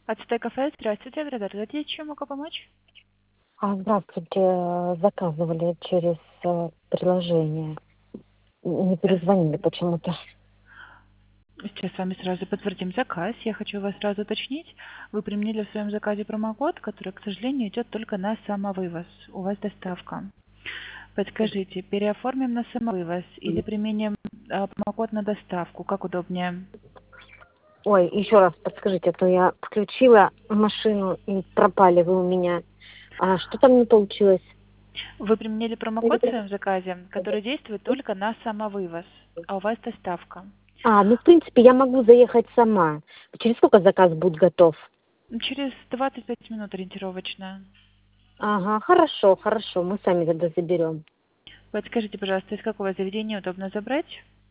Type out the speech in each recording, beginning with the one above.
Ацтек кафе, здравствуйте, здравствуйте, чем могу помочь? Здравствуйте. Заказывали через приложение. Не Э, перезвонили почему-то. Сейчас с вами сразу подтвердим заказ. Я хочу вас сразу уточнить. Вы применили в своем заказе промокод, который, к сожалению, идет только на самовывоз. У вас доставка. Подскажите, переоформим на самовывоз или применим промокод на доставку? Как удобнее? Ой, еще раз подскажите, а то я включила машину и пропали вы у меня. А что там не получилось? Вы применили промокод в своем заказе, который действует только на самовывоз, а у вас доставка. Ну, в принципе, я могу заехать сама. Через сколько заказ будет готов? Через 25 минут ориентировочно. Ага, хорошо, хорошо. Мы сами тогда заберем. Подскажите, пожалуйста, из какого заведения удобно забрать?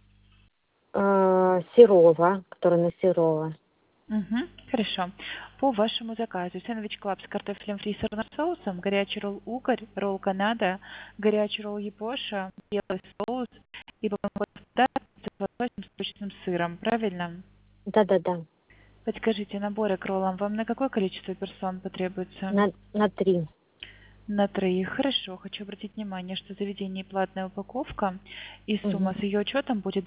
Серова, который на Серова. Угу, хорошо. По вашему заказу сэндвич клаб с картофелем фри и сырным соусом, горячий ролл угорь, ролл канада, горячий ролл япоша, белый соус и с сочным сыром, правильно? Да-да-да. Подскажите, наборы к роллам вам на какое количество персон потребуется? На 3. На троих. Хорошо. Хочу обратить внимание, что в заведении платная упаковка, и Угу. сумма с ее учетом будет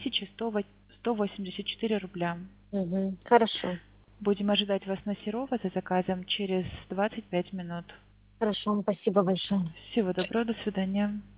2184 рубля. Угу. Хорошо. Будем ожидать вас на Серова за заказом через 25 минут. Хорошо, спасибо большое. Всего доброго, до свидания.